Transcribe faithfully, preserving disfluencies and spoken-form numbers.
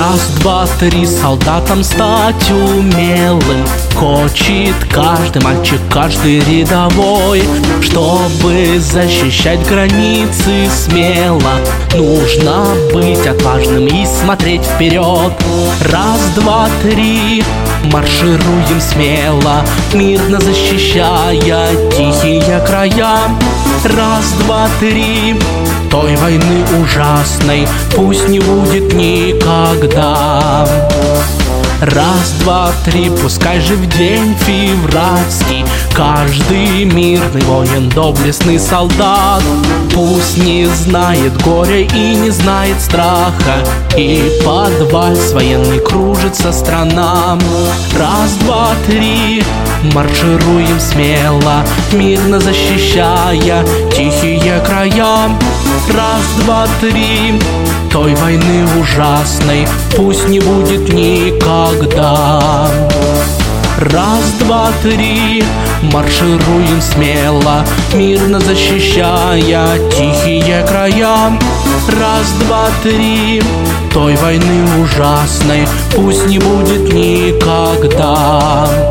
Раз, два, три, солдатом стать умелым хочет каждый мальчик, каждый рядовой. Чтобы защищать границы смело, нужно быть отважным и смотреть вперед. Раз, два, три, маршируем смело, мирно защищая тихие края. Раз, два, три, той войны ужасной пусть не будет никогда. Раз, два, три, пускай же в день февральский каждый мирный воин, доблестный солдат пусть не знает горя и не знает страха, и под вальс военный кружится страна. Раз, два, три, маршируем смело, мирно защищая тихие края. Раз, два, три, той войны ужасной пусть не будет никогда. Раз, два, три, маршируем смело, мирно защищая тихие края. Раз, два, три, той войны ужасной пусть не будет никогда.